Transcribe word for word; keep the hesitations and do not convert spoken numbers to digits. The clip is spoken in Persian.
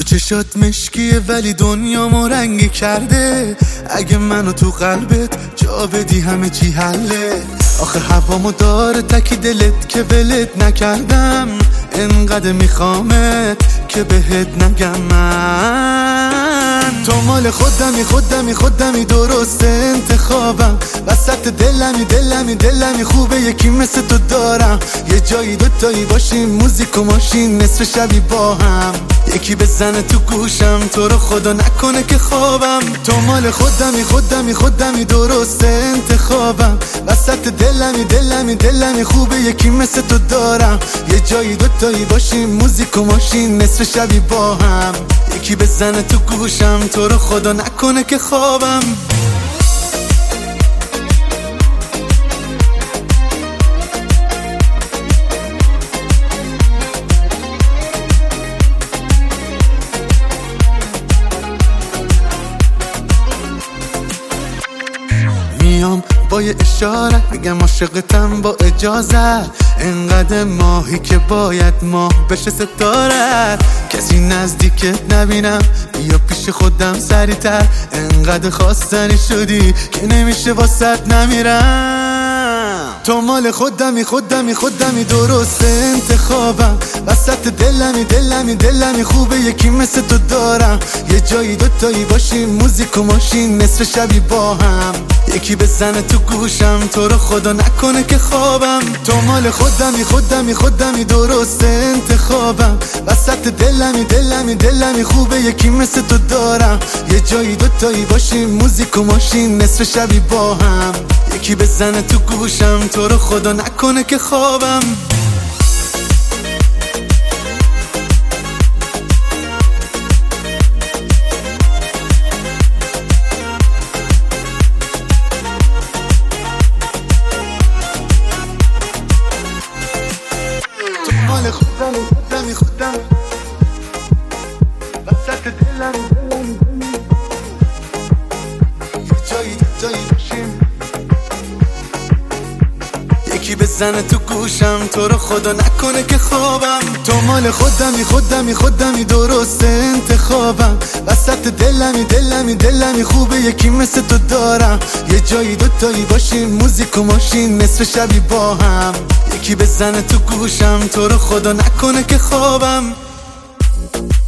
چشات مشکیه ولی دنیامو رنگی کرده. اگه منو تو قلبت جا بدی همه چی حله. آخه هوامو داره تکی دلت که ولت نکردم. انقدر میخوامت که بهت نگم من. تو مال خودمی خودمی خودمی درست انتخابم. وسط دلمی دلمی دلمی خوبه یکی مثل تو دارم. یه جایی دوتایی باشیم موزیک و ماشین نصف شبی با هم. یکی بزنه تو گوشم تو رو خدا نکنه که خوابم. تو مال خودمی خودمی خودمی درست انتخابم. وسط دلمی دلمی دلمی خوبه یکی مثل تو دارم. یه جایی دوتایی باشیم موزیک و ماشین نصف شبی با هم. یکی بزنه تو گوشم تو رو خدا نکنه که خوابم. میام با یه اشاره بگم عاشقتم با اجازه. انقدر ماهی که باید ماه بشه ستاره. کسی نزدیکت نبینم بیا پیش خودم سریعتر. انقدر خواستنی شدی که نمیشه واسط نمیرم. تو مال خودمی خودمی خودمی درست انتخابم. وسط دلمی دلمی دلمی خوبه یکی مثل تو دارم. یه جایی دوتایی باشیم موزیک و ماشین نصف شبی با هم. یکی بزنه تو گوشم تو رو خدا نکنه که خوابم. تو مال خودمی خودمی خودمی درست انتخابم. وسط دلمی دلمی دلمی خوبه یکی مثل تو دارم. یه جایی دوتایی باشیم موزیک و ماشین نصف شبی با هم. یکی بزنه تو گوشم تو رو خدا نکنه که خوابم. مال خودم خودم خودم وسط دلم جایی جایی باشیم. یکی بزنه تو گوشم تو رو خدا نکنه که خوابم. تو مال خودمی خودمی خودمی درست انتخابم. وسط دلمی دلمی دلمی خوبه یکی مثل تو دارم. یه جایی دوتایی باشیم موزیک و ماشین نصف شبی با هم. یکی بزنه تو گوشم تو رو خدا نکنه که خوابم.